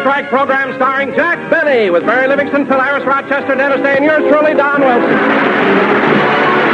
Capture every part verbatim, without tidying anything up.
Strike program starring Jack Benny with Barry Livingston, Phil Harris, Rochester, Dennis Day, and yours truly, Don Wilson.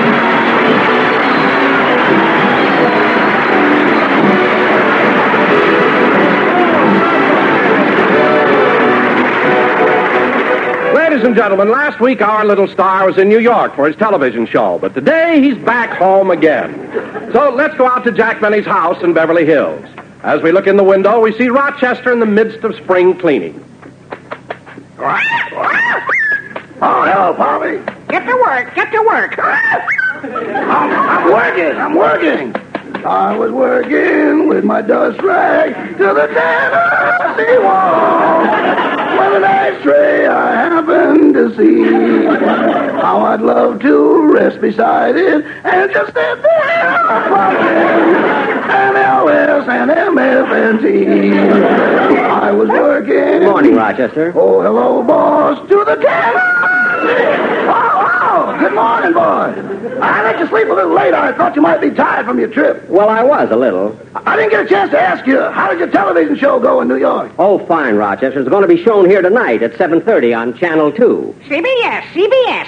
Ladies and gentlemen, last week our little star was in New York for his television show, but today he's back home again. So let's go out to Jack Benny's house in Beverly Hills. As we look in the window, we see Rochester in the midst of spring cleaning. Oh, hello, Polly. Get to work, get to work. I'm, I'm working, I'm working. I was working with my dust rag to the Tennessee wall. When an ashtray I happened to see, how I'd love to rest beside it and just sit there puffing an L S and M F and T. I was working. Good morning, Rochester. Oh, hello, boss, to the Tennessee. Oh, oh, good morning, boy. I let you sleep a little late. I thought you might be tired from your trip. Well, I was a little. I didn't get a chance to ask you, how did your television show go in New York? Oh, fine, Rochester. It's going to be shown here tonight at seven thirty on Channel two. C B S, C B S.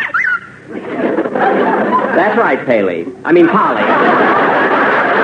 That's right, Paley. I mean, Polly.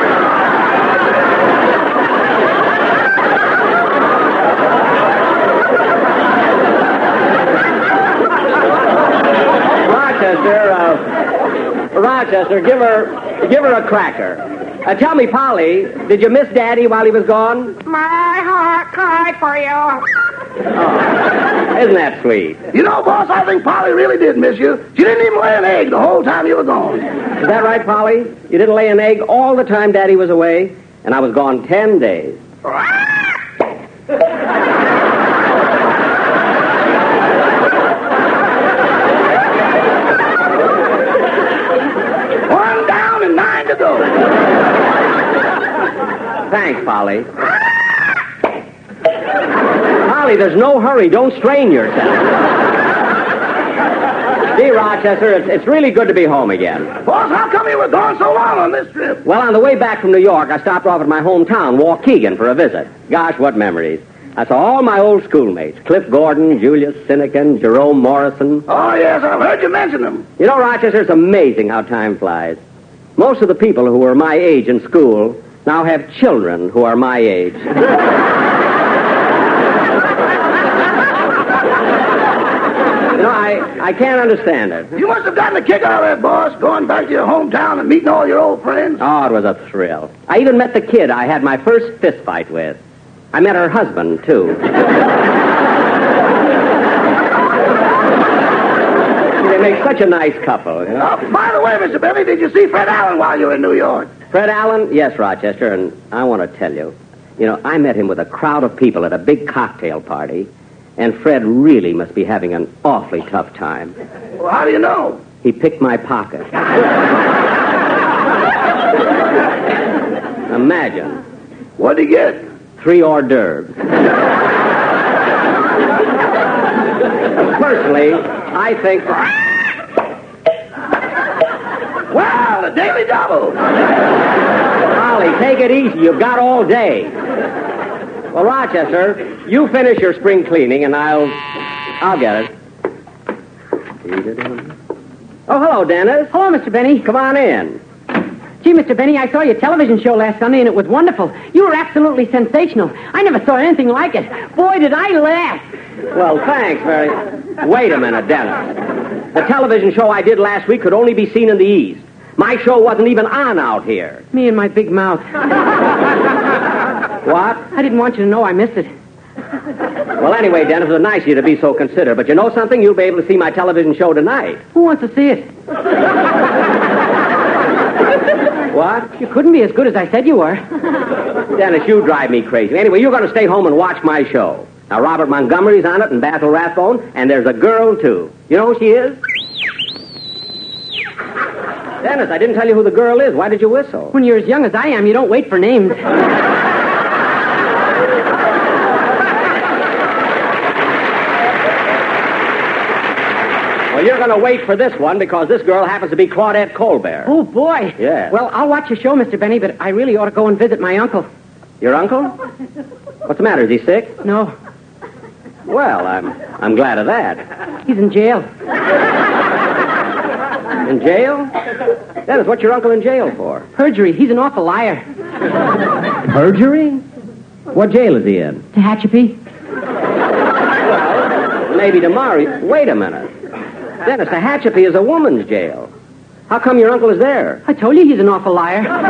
Rochester, uh, Rochester, give her, give her a cracker. Uh, tell me, Polly, did you miss Daddy while he was gone? My heart cried for you. Oh, isn't that sweet? You know, boss, I think Polly really did miss you. She didn't even lay an egg the whole time you were gone. Is that right, Polly? You didn't lay an egg all the time Daddy was away, and I was gone ten days. One down and nine to go. Thanks, Polly. Polly, there's no hurry. Don't strain yourself. See, Rochester, it's, it's really good to be home again. Boss, how come you were gone so long on this trip? Well, on the way back from New York, I stopped off at my hometown, Waukegan, for a visit. Gosh, what memories. I saw all my old schoolmates, Cliff Gordon, Julius Sinekin, Jerome Morrison. Oh, yes, I've heard you mention them. You know, Rochester, it's amazing how time flies. Most of the people who were my age in school now have children who are my age. You know, I, I can't understand it. You must have gotten a kick out of that, boss, going back to your hometown and meeting all your old friends. Oh, it was a thrill. I even met the kid I had my first fist fight with. I met her husband, too. They make such a nice couple, you know? Oh, by the way, Mister Benny, did you see Fred Allen while you were in New York? Fred Allen? Yes, Rochester, and I want to tell you, you know, I met him with a crowd of people at a big cocktail party, and Fred really must be having an awfully tough time. Well, how do you know? He picked my pocket. Imagine. What'd he get? Three hors d'oeuvres. Personally, I think... Well, a daily double. Holly, take it easy. You've got all day. Well, Rochester, you finish your spring cleaning, and I'll... I'll get it. Oh, hello, Dennis. Hello, Mister Benny. Come on in. Gee, Mister Benny, I saw your television show last Sunday, and it was wonderful. You were absolutely sensational. I never saw anything like it. Boy, did I laugh. Well, thanks very... Wait a minute, Dennis. The television show I did last week could only be seen in the East. My show wasn't even on out here. Me and my big mouth. What? I didn't want you to know I missed it. Well, anyway, Dennis, it was nice of you to be so considerate. But you know something? You'll be able to see my television show tonight. Who wants to see it? What? You couldn't be as good as I said you were. Dennis, you drive me crazy. Anyway, you're going to stay home and watch my show. Now, Robert Montgomery's on it, and Basil Rathbone, and there's a girl, too. You know who she is? Dennis, I didn't tell you who the girl is. Why did you whistle? When you're as young as I am, you don't wait for names. Well, you're going to wait for this one because this girl happens to be Claudette Colbert. Oh, boy. Yeah. Well, I'll watch your show, Mister Benny, but I really ought to go and visit my uncle. Your uncle? What's the matter? Is he sick? No. Well, I'm I'm glad of that. He's in jail. In jail? Dennis, what's your uncle in jail for? Perjury. He's an awful liar. Perjury? What jail is he in? Tehachapi. Maybe tomorrow. Wait a minute. Dennis, Tehachapi is a woman's jail. How come your uncle is there? I told you he's an awful liar. Dennis,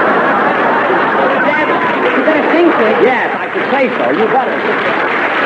you better sing, kid. Yes, I should say so. You better.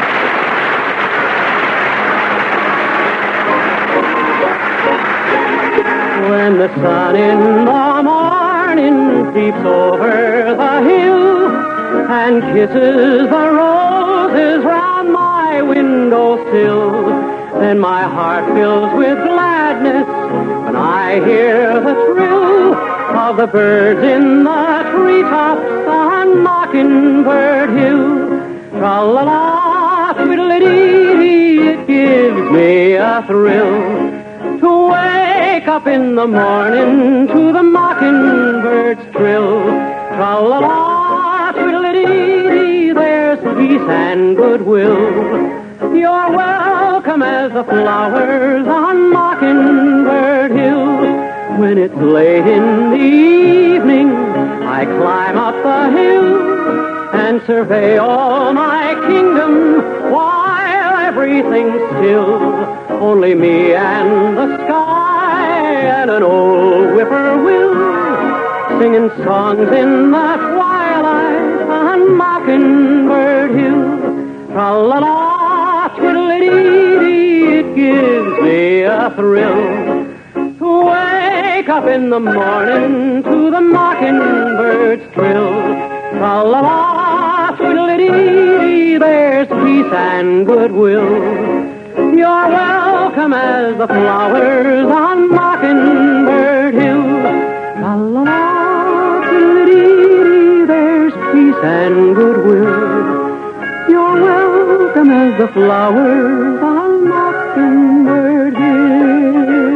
When the sun in the morning peeps over the hill and kisses the roses round my windowsill, then my heart fills with gladness when I hear the trill of the birds in the treetops on Mockingbird Hill. Tra-la-la, twiddle-dee-dee, it gives me a thrill to wake up in the morning to the mockingbird's trill. Tra-la-la, twiddle-dee-dee, there's peace and goodwill. You're welcome as the flowers on Mockingbird Hill. When it's late in the evening, I climb up the hill and survey all my kingdom while everything's still. Only me and the sky and an old whippoorwill singing songs in the twilight on Mockingbird Hill. Tra-la-la, twiddle-dee-dee, it gives me a thrill to wake up in the morning to the mockingbird's trill. Tra-la-la, twiddle-dee-dee, there's peace and goodwill. You're welcome as the flowers on Mockingbird Hill. La-la-la, dee-dee-dee, there's peace and goodwill. You're welcome as the flowers on Mockingbird Hill.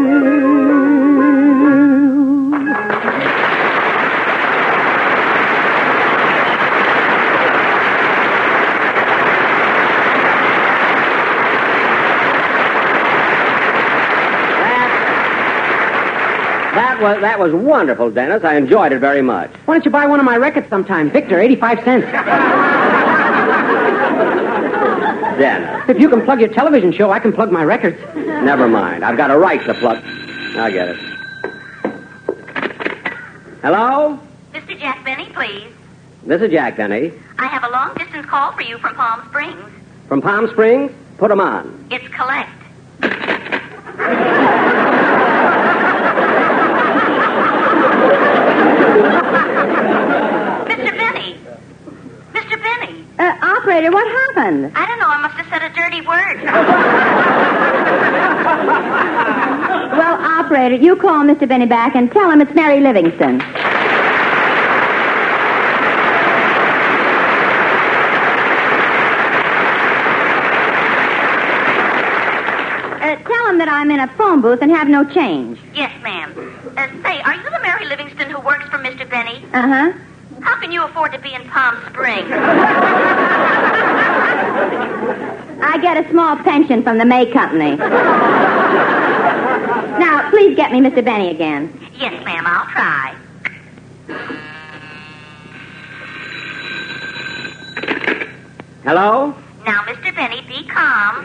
That was, that was wonderful, Dennis. I enjoyed it very much. Why don't you buy one of my records sometime? Victor, eighty-five cents. Dennis. If you can plug your television show, I can plug my records. Never mind. I've got a right to plug. I get it. Hello? Mister Jack Benny, please. This is Jack Benny. I have a long-distance call for you from Palm Springs. From Palm Springs? Put 'em on. It's collect. Mister Benny. Mister Benny. Uh, operator, what happened? I don't know. I must have said a dirty word. Well, operator, you call Mister Benny back and tell him it's Mary Livingston. Uh, tell him that I'm in a phone booth and have no change. Yes, ma'am. Uh, say, are you the Mary Livingston who works for Mister Benny? Uh-huh. How can you afford to be in Palm Springs? I get a small pension from the May Company. Now, please get me Mister Benny again. Yes, ma'am, I'll try. Hello? Now, Mister Benny, be calm.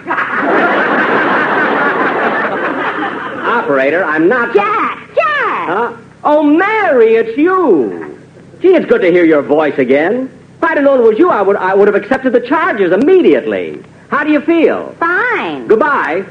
Operator, I'm not... Jack! Jack! Huh? Oh, Mary, it's you. Gee, it's good to hear your voice again. If I'd have known it was you, I would I would have accepted the charges immediately. How do you feel? Fine. Goodbye.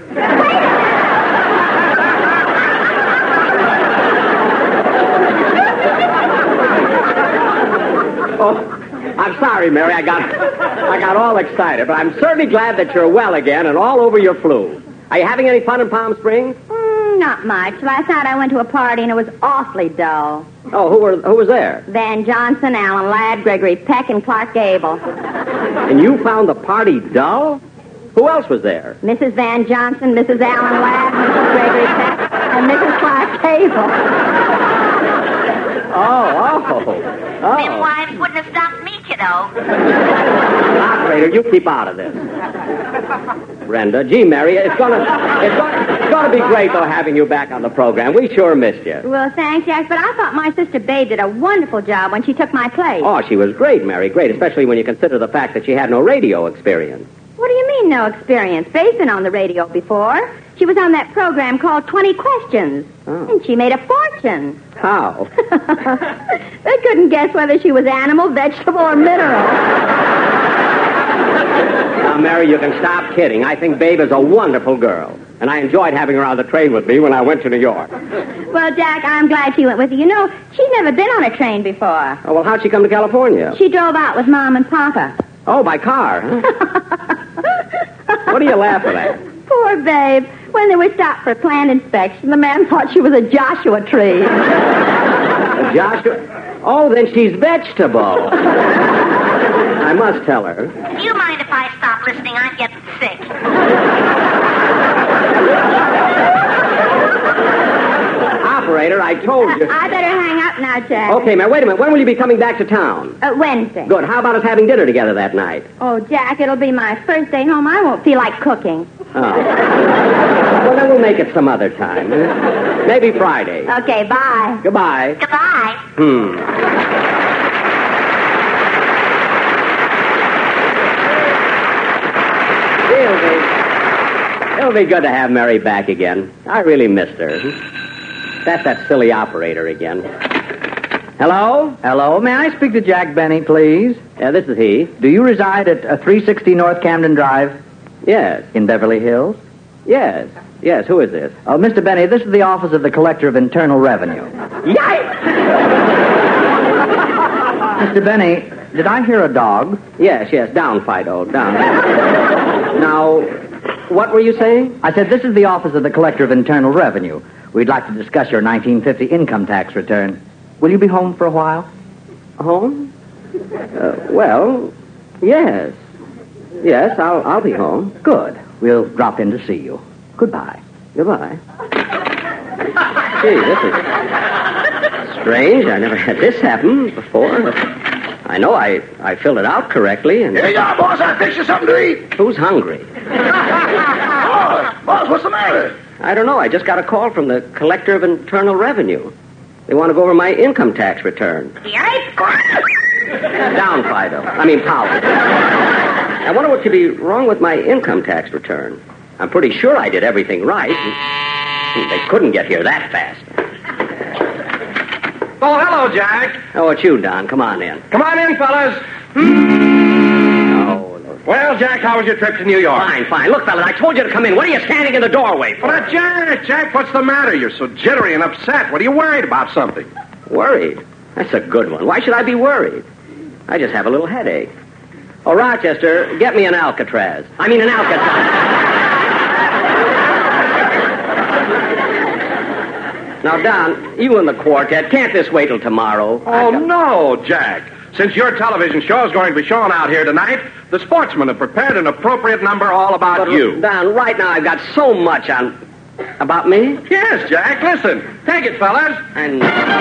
Oh, I'm sorry, Mary. I got I got all excited, but I'm certainly glad that you're well again and all over your flu. Are you having any fun in Palm Springs? Mm, not much. Last night I went to a party and it was awfully dull. Oh, who were who was there? Van Johnson, Alan Ladd, Gregory Peck, and Clark Gable. And you found the party dull? Who else was there? Missus Van Johnson, Missus Alan Ladd, Missus Gregory Peck, and Missus Clark Gable. Oh, oh, Them oh. wives wouldn't have stopped me, kiddo. though. Operator, you keep out of this. Brenda, gee, Mary, it's gonna, it's gonna, it's gonna be great, though, having you back on the program. We sure missed you. Well, thanks, Jack, but I thought my sister Babe did a wonderful job when she took my place. Oh, she was great, Mary, great, especially when you consider the fact that she had no radio experience. What do you mean, no experience? Babe's been on the radio before. She was on that program called twenty questions. Oh. And she made a fortune. How? They couldn't guess whether she was animal, vegetable, or mineral. Now, Mary, you can stop kidding. I think Babe is a wonderful girl. And I enjoyed having her on the train with me when I went to New York. Well, Jack, I'm glad she went with you. You know, she's never been on a train before. Oh, well, how'd she come to California? She drove out with Mom and Papa. Oh, by car, huh? What are you laughing at? Poor Babe. When they were stopped for a plant inspection, the man thought she was a Joshua tree. A Joshua? Oh, then she's vegetable. I must tell her. Do you mind if I stop listening? I'm getting sick. Operator, I told you. I better hang up now, Jack. Okay, man, wait a minute. When will you be coming back to town? Uh, Wednesday. Good. How about us having dinner together that night? Oh, Jack, it'll be my first day home. I won't feel like cooking. Oh. Well, then we'll make it some other time. Maybe Friday. Okay, bye. Goodbye. Goodbye. Hmm. It'll be, it'll be good to have Mary back again. I really missed her. That's that silly operator again. Hello? Hello, may I speak to Jack Benny, please? Yeah, this is he. Do you reside at uh, three sixty North Camden Drive Yes. in Beverly Hills? Yes. Yes, who is this? Oh, Mister Benny, this is the office of the Collector of Internal Revenue. Yikes! Mister Benny, did I hear a dog? Yes, yes, down, Fido, down. Now, what were you saying? I said this is the office of the Collector of Internal Revenue. We'd like to discuss your nineteen fifty income tax return. Will you be home for a while? Home? Uh, well, yes. Yes, I'll, I'll be home. Good. We'll drop in to see you. Goodbye. Goodbye. Gee, this is strange. I never had this happen before. I know I, I filled it out correctly, and... Here you are, boss. I fixed you something to eat. Who's hungry? Boss, boss, what's the matter? I don't know. I just got a call from the Collector of Internal Revenue. They want to go over my income tax return. Yikes. Down, Fido. I mean, Powell. I wonder what could be wrong with my income tax return. I'm pretty sure I did everything right. They couldn't get here that fast. Oh, hello, Jack. Oh, it's you, Don. Come on in. Come on in, fellas. Oh, no. Well, Jack, how was your trip to New York? Fine, fine. Look, fellas, I told you to come in. What are you standing in the doorway for? Well, Jack, Jack, what's the matter? You're so jittery and upset. What are you worried about something? Worried? That's a good one. Why should I be worried? I just have a little headache. Oh, Rochester, get me an Alcatraz. I mean, an Alcatraz. Now, Don, you and the quartet, can't this wait till tomorrow? Oh, no, Jack. Since your television show is going to be shown out here tonight, the sportsmen have prepared an appropriate number all about But, you. Don, right now I've got so much on... About me? Yes, Jack, listen. Take it, fellas. And...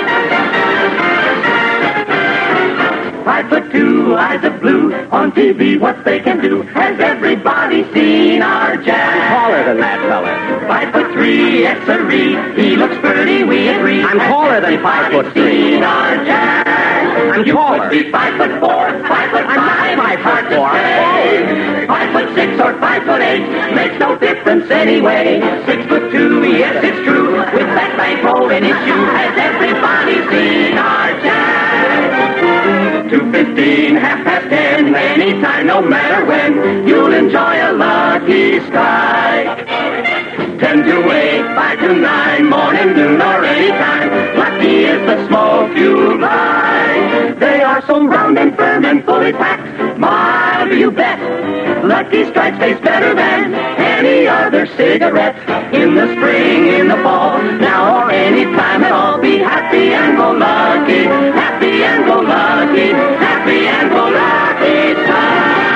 Five foot two, eyes of blue, on T V what they can do. Has everybody seen our Jack? Taller than that, fella. Five foot three, yes-sirree, he looks pretty, we agree. I'm taller than five foot three. Seen our Jack? I'm you taller. could be five foot four, five foot I'm not five. five foot hard to four. say. Five foot six or five foot eight makes no difference anyway. Six foot two, yes, it's true. With that bankroll in his shoe, has everybody seen our Jack? Two fifteen, half past ten, anytime, no matter when, you'll enjoy a lucky strike. Ten to eight, five to nine, morning, noon, or any time. Lucky is the smoke you light. They are so round and firm and fully packed. Mild, you bet. Lucky Strikes taste better than any other cigarette. In the spring, in the fall, now or any time at all. Be happy and go lucky. Happy and go lucky. Happy and go lucky time.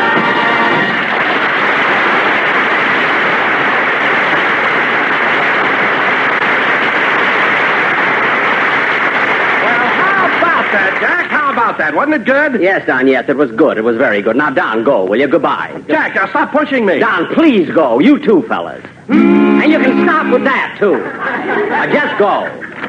Well, how about that, Jack? How about that? Wasn't it good? Yes, Don, yes, it was good. It was very good. Now, Don, go, will you? Goodbye. Jack, now stop pushing me. Don, please go. You too, fellas. And you can stop with that, too. Now, just go.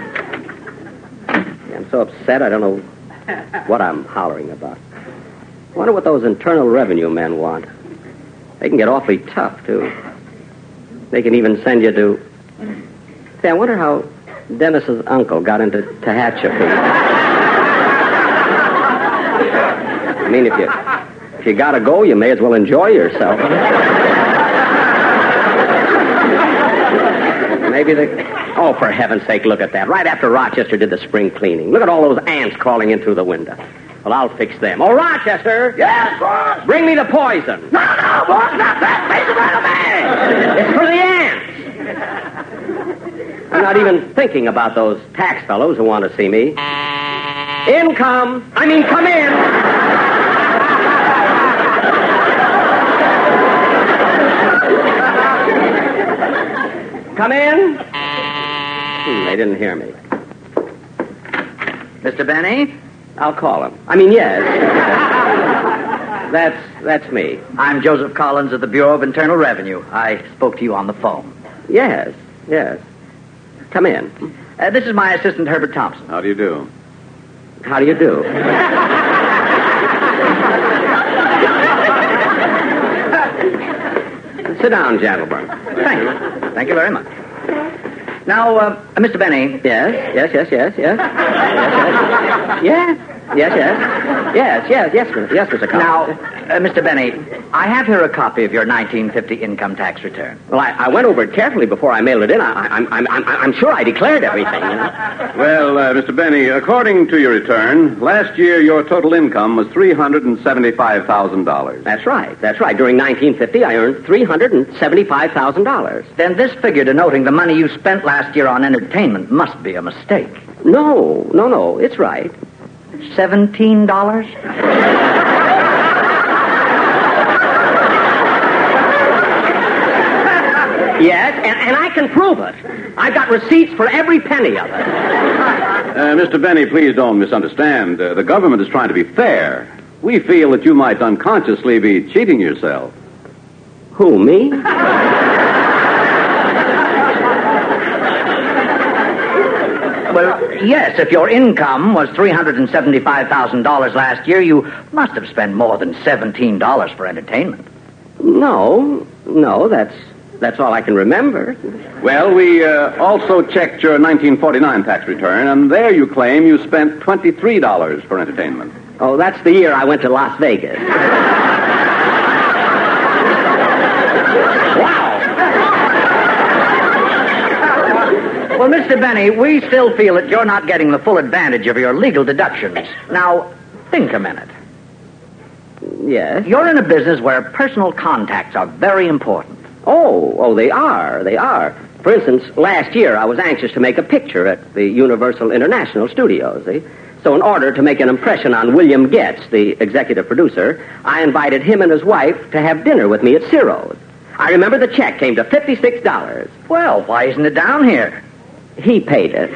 I'm so upset, I don't know what I'm hollering about. I wonder what those Internal Revenue men want. They can get awfully tough, too. They can even send you to... Say, I wonder how Dennis's uncle got into Tehachapi. I mean, if you if you gotta go, you may as well enjoy yourself. Maybe they... Oh, for heaven's sake, look at that. Right after Rochester did the spring cleaning. Look at all those ants crawling in through the window. Well, I'll fix them. Oh, Rochester! Yes, boss. Bring me the poison. No, no, boss, not that. Face it right away. It's for the ants. I'm not even thinking about those tax fellows who want to see me. Income! I mean, come in! Come in? Hmm, they didn't hear me. Mister Benny? I'll call him. I mean, yes. That's that's me. I'm Joseph Collins of the Bureau of Internal Revenue. I spoke to you on the phone. Yes, yes. Come in. Uh, this is my assistant, Herbert Thompson. How do you do? How do you do? Sit down, gentlemen. Thank you. Thank you very much. Now, uh, Mister Benny. Yes, yes, yes, yes, yes. Yes, yes, yes. Yes, yes, yes, yes, yes, Mister Collins. Now, uh, Mister Benny, I have here a copy of your nineteen fifty income tax return. Well, I, I went over it carefully before I mailed it in. I, I'm, I'm, I'm, I'm sure I declared everything, you know. Well, uh, Mister Benny, according to your return, last year your total income was three hundred seventy-five thousand dollars. That's right, that's right. During nineteen fifty, I earned three hundred seventy-five thousand dollars. Then this figure denoting the money you spent last year on entertainment must be a mistake. No, no, no, it's right. Seventeen dollars? Yes, and, and I can prove it. I've got receipts for every penny of it. Uh, Mister Benny, please don't misunderstand. Uh, the government is trying to be fair. We feel that you might unconsciously be cheating yourself. Who, me? Well, yes, if your income was three hundred seventy-five thousand dollars last year, you must have spent more than seventeen dollars for entertainment. No, no, that's that's all I can remember. Well, we uh, also checked your nineteen forty-nine tax return, and there you claim you spent twenty-three dollars for entertainment. Oh, that's the year I went to Las Vegas. Well, Mister Benny, we still feel that you're not getting the full advantage of your legal deductions. Now, think a minute. Yes? You're in a business where personal contacts are very important. Oh, oh, they are, they are. For instance, last year I was anxious to make a picture at the Universal International Studios, see? So in order to make an impression on William Getz, the executive producer, I invited him and his wife to have dinner with me at Ciro's. I remember the check came to fifty-six dollars. Well, why isn't it down here? He paid it.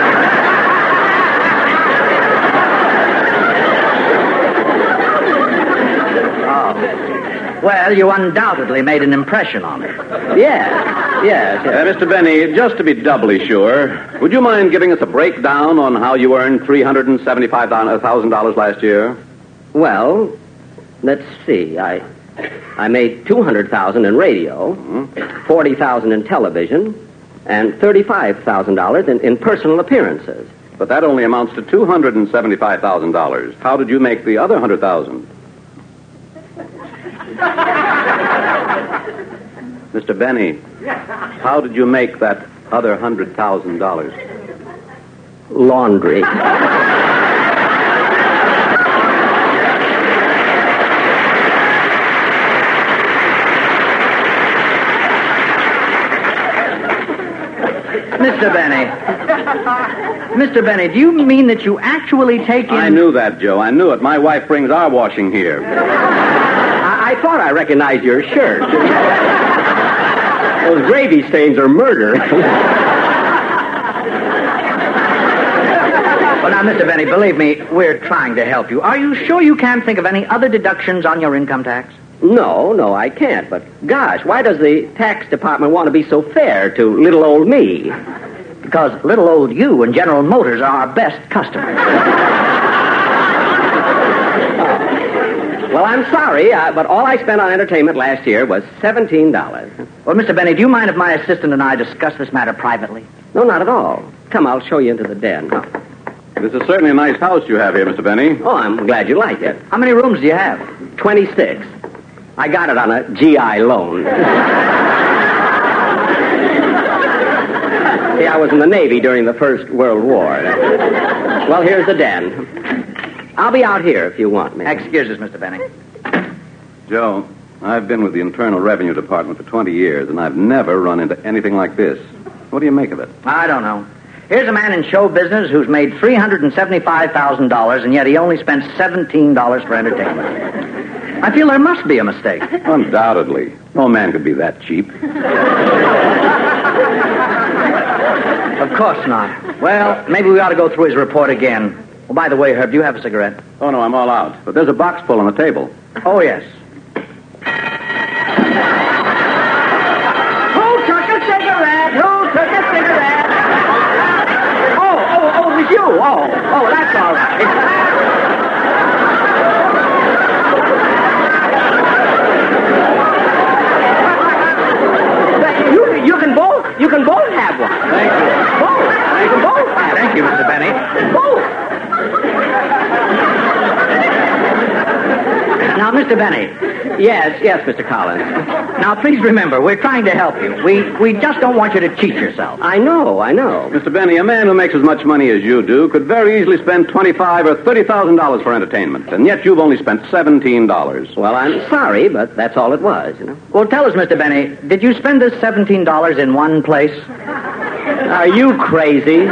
Oh. Well, you undoubtedly made an impression on her. Yes, yes, yes. Uh, Mister Benny, just to be doubly sure, would you mind giving us a breakdown on how you earned three hundred seventy-five thousand dollars last year? Well, let's see. I I made two hundred thousand dollars in radio, Mm-hmm. forty thousand dollars in television, and thirty-five thousand dollars in, in personal appearances. But that only amounts to two hundred seventy-five thousand dollars. How did you make the other one hundred thousand dollars? Mister Benny, how did you make that other one hundred thousand dollars? Laundry. Mister Benny. Mister Benny, do you mean that you actually take in... I knew that, Joe. I knew it. My wife brings our washing here. I, I thought I recognized your shirt. Those gravy stains are murder. Well, now, Mister Benny, believe me, we're trying to help you. Are you sure you can't think of any other deductions on your income tax? No, no, I can't. But, gosh, why does the tax department want to be so fair to little old me? Because little old you and General Motors are our best customers. Well, I'm sorry, uh, but all I spent on entertainment last year was seventeen dollars. Well, Mister Benny, do you mind if my assistant and I discuss this matter privately? No, not at all. Come, I'll show you into the den. Oh, This is certainly a nice house you have here, Mister Benny. oh I'm glad you like it. How many rooms do you have? twenty-six. I got it on a G I loan. See, I was in the Navy during the First World War. Well, here's the den. I'll be out here if you want me. Excuse us, Mister Benny. Joe, I've been with the Internal Revenue Department for twenty years, and I've never run into anything like this. What do you make of it? I don't know. Here's a man in show business who's made three hundred seventy-five thousand dollars, and yet he only spent seventeen dollars for entertainment. I feel there must be a mistake. Undoubtedly. No man could be that cheap. Of course not. Well, maybe we ought to go through his report again. Well, by the way, Herb, do you have a cigarette? Oh, no, I'm all out. But there's a box full on the table. Oh, yes. Who took a cigarette? Who took a cigarette? Oh, oh, oh, it was you. Oh, oh, that's all right. You, you can both, you can both have one. Thank you. Both. You can both have Thank you, Mister Benny. both. Now, Mister Benny. Yes, yes, Mister Collins. Now, please remember, we're trying to help you. We we just don't want you to cheat yourself. I know, I know. Mister Benny, a man who makes as much money as you do could very easily spend twenty-five or thirty thousand dollars for entertainment, and yet you've only spent seventeen dollars. Well, I'm sorry, but that's all it was, you know. Well, tell us, Mister Benny, did you spend this seventeen dollars in one place? Are you crazy?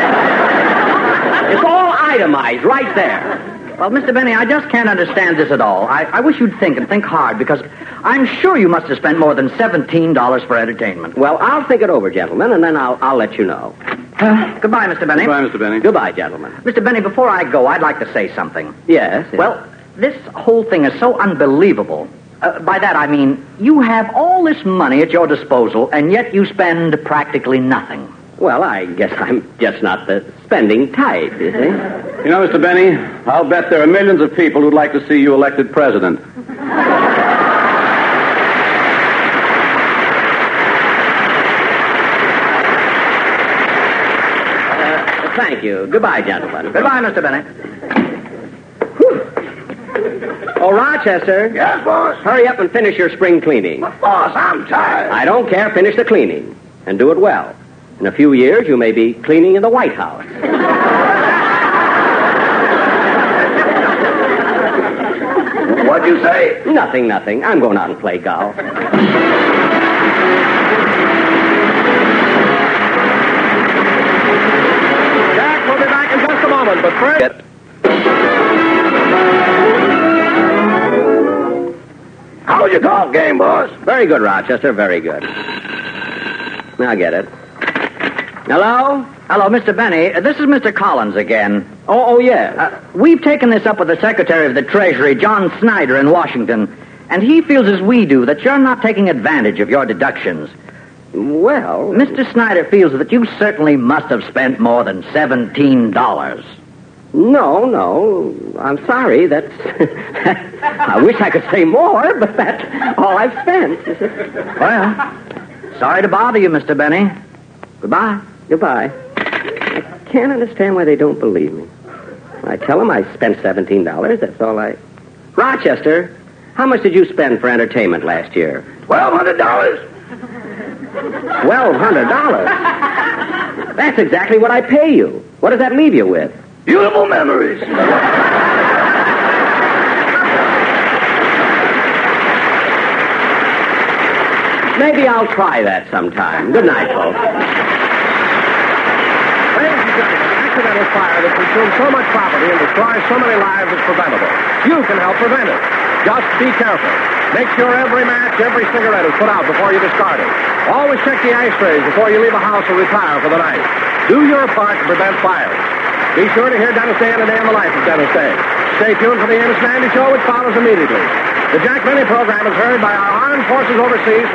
It's all itemized right there. Well, Mister Benny, I just can't understand this at all. I, I wish you'd think and think hard, because I'm sure you must have spent more than seventeen dollars for entertainment. Well, I'll think it over, gentlemen, and then I'll I'll let you know. Uh, goodbye, Mister Benny. Goodbye, Mister Benny. Goodbye, gentlemen. Mister Benny, before I go, I'd like to say something. Yes. yes. Well, this whole thing is so unbelievable. Uh, by that, I mean, you have all this money at your disposal, and yet you spend practically nothing. Well, I guess I'm just not the spending type, you see. You know, Mister Benny, I'll bet there are millions of people who'd like to see you elected president. Uh, thank you. Goodbye, gentlemen. Goodbye, Mister Benny. Oh, Rochester. Yes, boss? Hurry up and finish your spring cleaning. Boss, I'm tired. I don't care. Finish the cleaning. And do it well. In a few years, you may be cleaning in the White House. What'd you say? Nothing, nothing. I'm going out and play golf. Jack, we'll be back in just a moment, but first... How's your golf game, boss? Very good, Rochester. Very good. Now get it. Hello? Hello, Mister Benny. Uh, this is Mister Collins again. Oh, oh, yes. Uh, we've taken this up with the Secretary of the Treasury, John Snyder, in Washington, and he feels as we do that you're not taking advantage of your deductions. Well... Mister Snyder feels that you certainly must have spent more than seventeen dollars. No, no. I'm sorry. That's... I wish I could say more, but that's all I've spent. Well, sorry to bother you, Mister Benny. Goodbye. Goodbye. I can't understand why they don't believe me. I tell them I spent seventeen dollars. That's all I... Rochester, how much did you spend for entertainment last year? Twelve hundred dollars. Twelve hundred dollars? That's exactly what I pay you. What does that leave you with? Beautiful memories. Maybe I'll try that sometime. Good night, folks. Ladies and gentlemen, accidental fire that consumes so much property and destroys so many lives is preventable. You can help prevent it. Just be careful. Make sure every match, every cigarette is put out before you discard it. Always check the ashtrays before you leave a house or retire for the night. Do your part to prevent fires. Be sure to hear Dennis Day and a Day in the Life of Dennis Day. Stay tuned for the Amos Mandy Show, which follows immediately. The Jack Benny program is heard by our armed forces overseas.